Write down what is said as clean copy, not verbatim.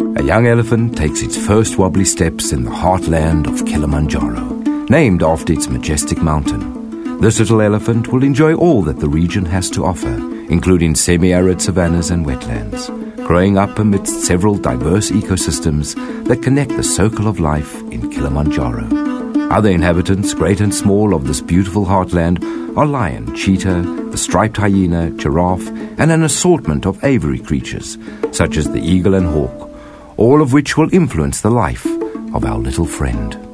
A young elephant takes its first wobbly steps in the heartland of Kilimanjaro, named after its majestic mountain. This little elephant will enjoy all that the region has to offer, including semi-arid savannas and wetlands, growing up amidst several diverse ecosystems that connect the circle of life in Kilimanjaro. Other inhabitants, great and small, of this beautiful heartland are lion, cheetah, the striped hyena, giraffe, and an assortment of aviary creatures, such as the eagle and hawk, all of which will influence the life of our little friend.